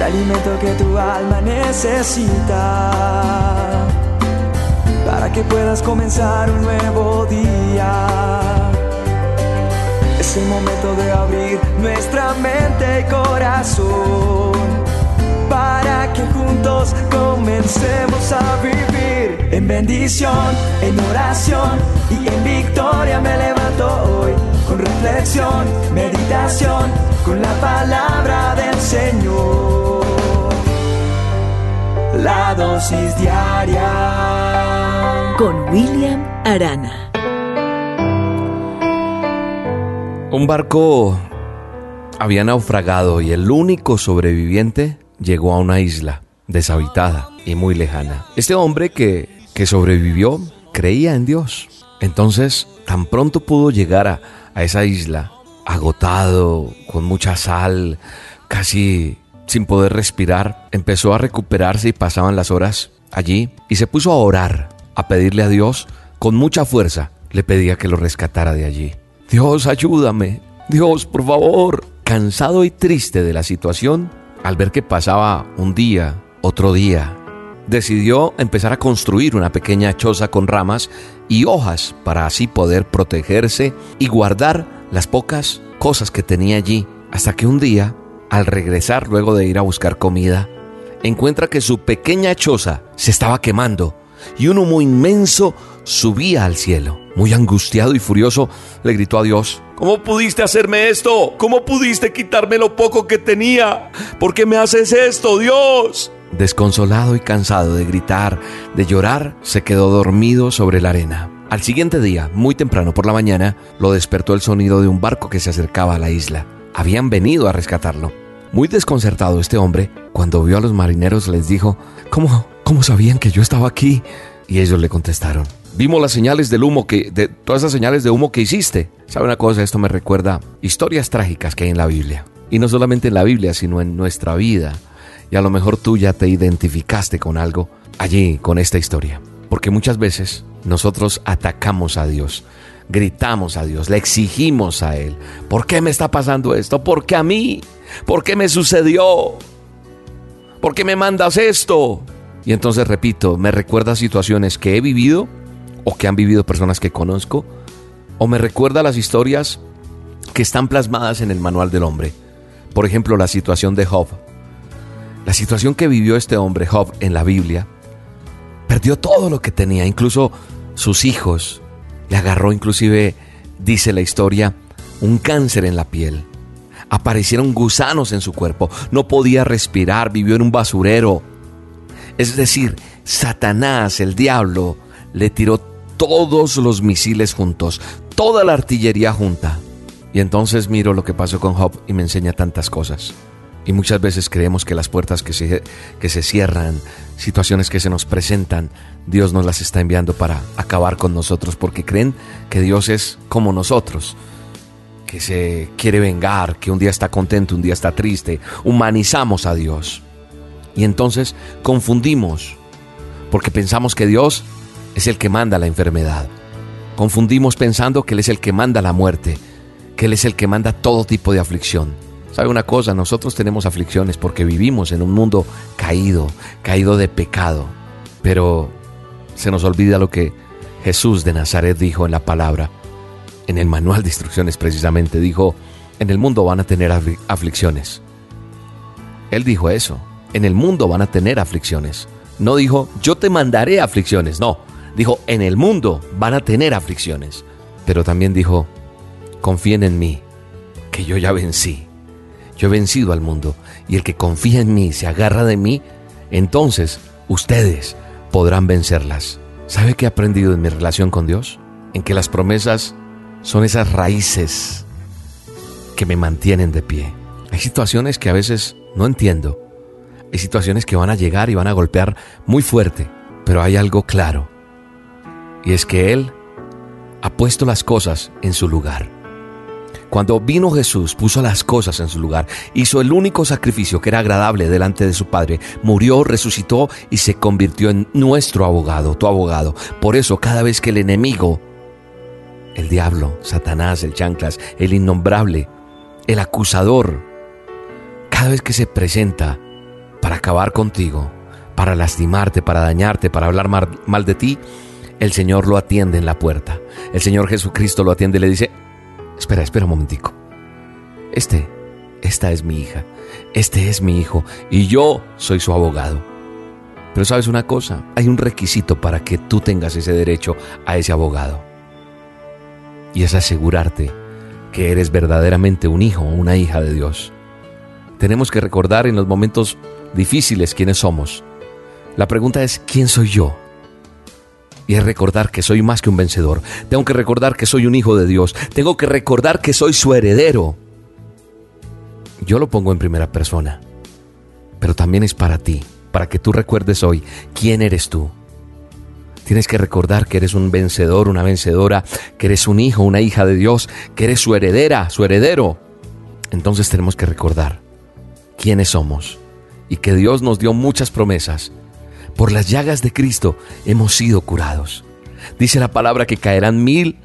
alimento que tu alma necesita, para que puedas comenzar un nuevo día. Es el momento de abrir nuestra mente y corazón, para que juntos comencemos a vivir en bendición, en oración y en victoria. Me levanto hoy con reflexión, meditación, con la palabra del Señor. La dosis diaria con William Arana. Un barco había naufragado y el único sobreviviente llegó a una isla deshabitada y muy lejana. Este hombre que sobrevivió creía en Dios. Entonces, tan pronto pudo llegar a esa isla, agotado, con mucha sal, casi sin poder respirar, empezó a recuperarse y pasaban las horas allí y se puso a orar, a pedirle a Dios con mucha fuerza. Le pedía que lo rescatara de allí. Dios, ayúdame. Dios, por favor. Cansado y triste de la situación, al ver que pasaba un día, otro día, decidió empezar a construir una pequeña choza con ramas y hojas para así poder protegerse y guardar las pocas cosas que tenía allí, hasta que un día, al regresar luego de ir a buscar comida, encuentra que su pequeña choza se estaba quemando y un humo inmenso subía al cielo. Muy angustiado y furioso, le gritó a Dios: ¿Cómo pudiste hacerme esto? ¿Cómo pudiste quitarme lo poco que tenía? ¿Por qué me haces esto, Dios? Desconsolado y cansado de gritar, de llorar, se quedó dormido sobre la arena. Al siguiente día, muy temprano por la mañana, lo despertó el sonido de un barco que se acercaba a la isla. Habían venido a rescatarlo. Muy desconcertado este hombre, cuando vio a los marineros, les dijo: ¿Cómo sabían que yo estaba aquí? Y ellos le contestaron: vimos las señales del humo de todas esas señales de humo que hiciste. ¿Sabe una cosa? Esto me recuerda historias trágicas que hay en la Biblia. Y no solamente en la Biblia, sino en nuestra vida. Y a lo mejor tú ya te identificaste con algo allí, con esta historia. Porque muchas veces nosotros atacamos a Dios, gritamos a Dios, le exigimos a Él: ¿por qué me está pasando esto? ¿Por qué a mí? ¿Por qué me sucedió? ¿Por qué me mandas esto? Y entonces, repito, me recuerda situaciones que he vivido o que han vivido personas que conozco, o me recuerda las historias que están plasmadas en el manual del hombre. Por ejemplo, la situación de Job. La situación que vivió este hombre, Job, en la Biblia. Perdió todo lo que tenía, incluso sus hijos. Le agarró, inclusive, dice la historia, un cáncer en la piel. Aparecieron gusanos en su cuerpo. No podía respirar, vivió en un basurero. Es decir, Satanás, el diablo, le tiró todos los misiles juntos, toda la artillería junta. Y entonces miro lo que pasó con Job y me enseña tantas cosas. Y muchas veces creemos que las puertas que se cierran, situaciones que se nos presentan, Dios nos las está enviando para acabar con nosotros, porque creen que Dios es como nosotros, que se quiere vengar, que un día está contento, un día está triste. Humanizamos a Dios. Y entonces confundimos, porque pensamos que Dios es el que manda la enfermedad. Confundimos pensando que Él es el que manda la muerte, que Él es el que manda todo tipo de aflicción. ¿Sabe una cosa? Nosotros tenemos aflicciones porque vivimos en un mundo caído de pecado. Pero se nos olvida lo que Jesús de Nazaret dijo en la palabra. En el manual de instrucciones precisamente dijo: en el mundo van a tener aflicciones. Él dijo eso: en el mundo van a tener aflicciones. No dijo: yo te mandaré aflicciones. No, dijo: en el mundo van a tener aflicciones. Pero también dijo: confíen en mí, que yo ya vencí. Yo he vencido al mundo, y el que confía en mí, se agarra de mí, entonces ustedes podrán vencerlas. ¿Sabe qué he aprendido en mi relación con Dios? En que las promesas son esas raíces que me mantienen de pie. Hay situaciones que a veces no entiendo. Hay situaciones que van a llegar y van a golpear muy fuerte, pero hay algo claro, y es que Él ha puesto las cosas en su lugar. Cuando vino Jesús, puso las cosas en su lugar, hizo el único sacrificio que era agradable delante de su Padre, murió, resucitó y se convirtió en nuestro abogado, tu abogado. Por eso, cada vez que el enemigo, el diablo, Satanás, el chanclas, el innombrable, el acusador, cada vez que se presenta para acabar contigo, para lastimarte, para dañarte, para hablar mal de ti, el Señor lo atiende en la puerta. El Señor Jesucristo lo atiende y le dice: espera un momentico. Esta es mi hija, este es mi hijo y yo soy su abogado. Pero ¿sabes una cosa? Hay un requisito para que tú tengas ese derecho a ese abogado. Y es asegurarte que eres verdaderamente un hijo o una hija de Dios. Tenemos que recordar en los momentos difíciles quiénes somos. La pregunta es: ¿quién soy yo? Y es recordar que soy más que un vencedor. Tengo que recordar que soy un hijo de Dios. Tengo que recordar que soy su heredero. Yo lo pongo en primera persona, pero también es para ti, para que tú recuerdes hoy quién eres tú. Tienes que recordar que eres un vencedor, una vencedora, que eres un hijo, una hija de Dios, que eres su heredera, su heredero. Entonces tenemos que recordar quiénes somos y que Dios nos dio muchas promesas. Por las llagas de Cristo hemos sido curados. Dice la palabra que caerán 1000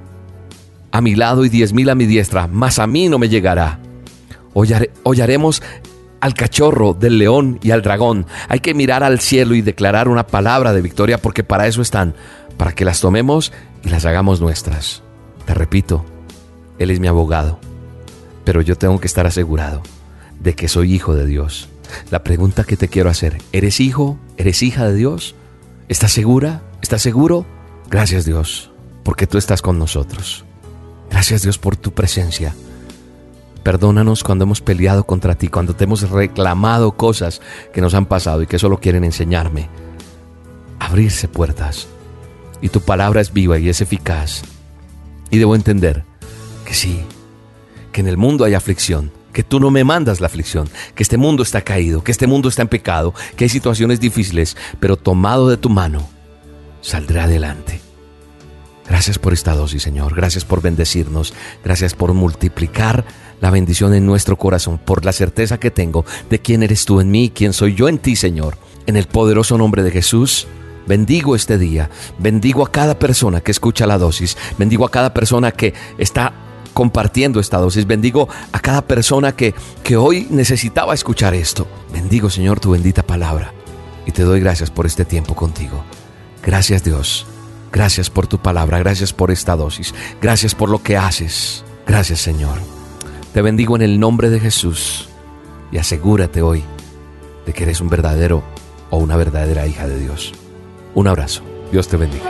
a mi lado y 10,000 a mi diestra, mas a mí no me llegará. Hollaremos al cachorro, del león y al dragón. Hay que mirar al cielo y declarar una palabra de victoria, porque para eso están, para que las tomemos y las hagamos nuestras. Te repito, Él es mi abogado, pero yo tengo que estar asegurado de que soy hijo de Dios. La pregunta que te quiero hacer: ¿eres hijo? ¿Eres hija de Dios? ¿Estás segura? ¿Estás seguro? Gracias, Dios, porque tú estás con nosotros. Gracias, Dios, por tu presencia. Perdónanos cuando hemos peleado contra ti, cuando te hemos reclamado cosas que nos han pasado y que solo quieren enseñarme a abrirse puertas. Y tu palabra es viva y es eficaz. Y debo entender que sí, que en el mundo hay aflicción, que tú no me mandas la aflicción, que este mundo está caído, que este mundo está en pecado, que hay situaciones difíciles, pero tomado de tu mano, saldré adelante. Gracias por esta dosis, Señor. Gracias por bendecirnos. Gracias por multiplicar la bendición en nuestro corazón, por la certeza que tengo de quién eres tú en mí y quién soy yo en ti, Señor. En el poderoso nombre de Jesús, bendigo este día. Bendigo a cada persona que escucha la dosis. Bendigo a cada persona que está compartiendo esta dosis. Bendigo a cada persona que hoy necesitaba escuchar esto. Bendigo, Señor, tu bendita palabra. Y te doy gracias por este tiempo contigo. Gracias, Dios. Gracias por tu palabra. Gracias por esta dosis. Gracias por lo que haces. Gracias, Señor. Te bendigo en el nombre de Jesús. Y asegúrate hoy de que eres un verdadero o una verdadera hija de Dios. Un abrazo. Dios te bendiga.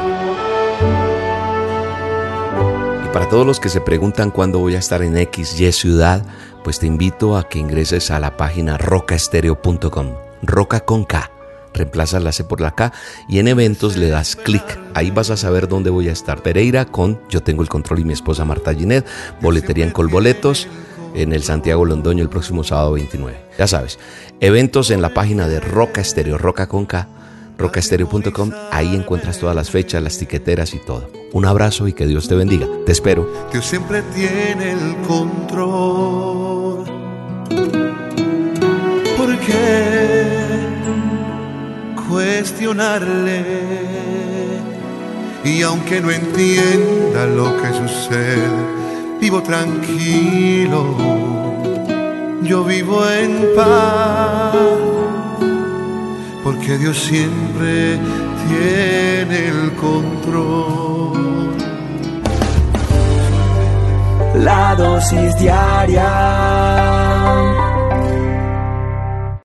Y para todos los que se preguntan cuándo voy a estar en XY Ciudad, pues te invito a que ingreses a la página rocaestereo.com. Roca con K. Reemplazas la C por la K y en eventos le das clic. Ahí vas a saber dónde voy a estar. Pereira con Yo Tengo el Control y mi esposa Marta Ginet. Boletería en Colboletos en el Santiago Londoño el próximo sábado 29. Ya sabes, eventos en la página de Roca Estéreo, Roca con K, rocaestereo.com. Ahí encuentras todas las fechas, las tiqueteras y todo. Un abrazo y que Dios te bendiga. Te espero. Dios siempre tiene el control. ¿Por qué cuestionarle? Y aunque no entienda lo que sucede, vivo tranquilo, yo vivo en paz, porque Dios siempre tiene el control. La dosis diaria